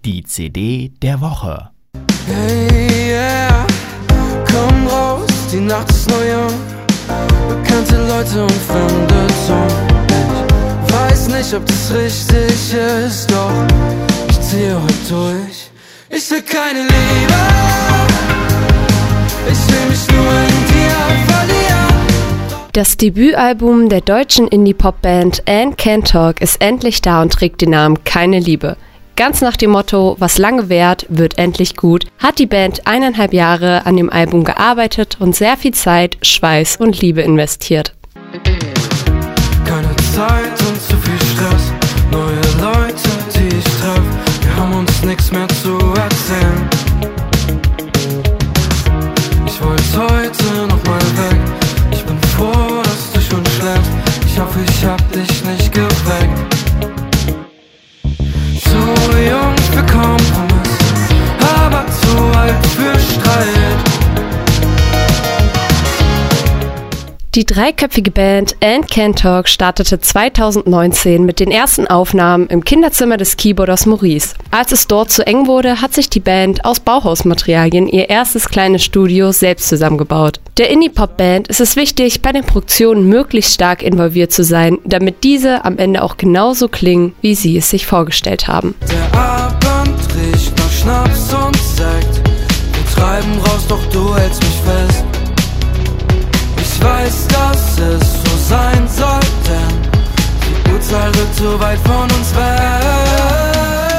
Die CD der Woche. Hey, yeah, komm raus, die Nacht ist neu jung. Bekannte Leute und fremde Zungen. Ich weiß nicht, ob das richtig ist, doch ich ziehe heute durch. Ich will keine Liebe, ich will mich nur in dir verlieren. Das Debütalbum der deutschen Indie-Pop-Band And Can't Talk ist endlich da und trägt den Namen Keine Liebe. Ganz nach dem Motto, was lange währt, wird endlich gut, hat die Band 1,5 Jahre an dem Album gearbeitet und sehr viel Zeit, Schweiß und Liebe investiert. Keine Zeit und zu viel Stress, neue Leute, die ich treffe, wir haben uns nichts mehr zu erzählen. Ich wollte heute noch mal weg, ich bin froh, dass du schon schläfst, ich hoffe, ich hab dich nicht geweckt. Zu jung für Kompromiss, aber zu alt für Streit. Die dreiköpfige Band And Can't Talk startete 2019 mit den ersten Aufnahmen im Kinderzimmer des Keyboarders Maurice. Als es dort zu eng wurde, hat sich die Band aus Bauhausmaterialien ihr erstes kleines Studio selbst zusammengebaut. Der Indie-Pop-Band ist es wichtig, bei den Produktionen möglichst stark involviert zu sein, damit diese am Ende auch genauso klingen, wie sie es sich vorgestellt haben. Der Abend riecht nach Schnaps und Sekt. Wir treiben raus, doch du hältst mich fest. Ich weiß, dass es so sein soll, denn die Uhrzahl rückt so weit von uns weg.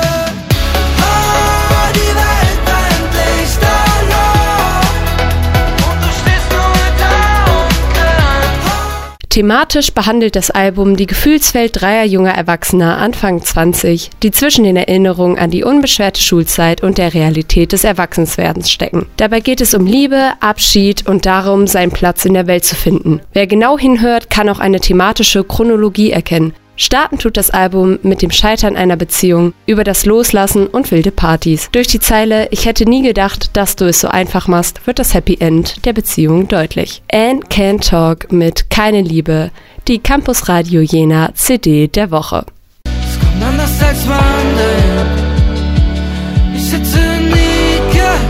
Ah, die Welt brennt lichterloh und du stehst nur da unten. Thematisch behandelt das Album die Gefühlswelt dreier junger Erwachsener Anfang 20, die zwischen den Erinnerungen an die unbeschwerte Schulzeit und der Realität des Erwachsenwerdens stecken. Dabei geht es um Liebe, Abschied und darum, seinen Platz in der Welt zu finden. Wer genau hinhört, kann auch eine thematische Chronologie erkennen. Starten tut das Album mit dem Scheitern einer Beziehung, über das Loslassen und wilde Partys. Durch die Zeile "Ich hätte nie gedacht, dass du es so einfach machst" wird das Happy End der Beziehung deutlich. And Can't Talk mit Keine Liebe, die Campus Radio Jena CD der Woche. Es kommt anders als man denkt. Ich hätte nie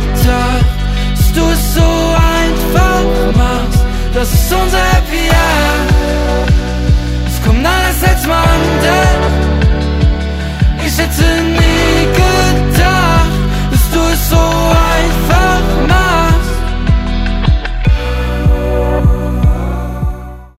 gedacht, dass du es so einfach machst. Das ist unser Happy End.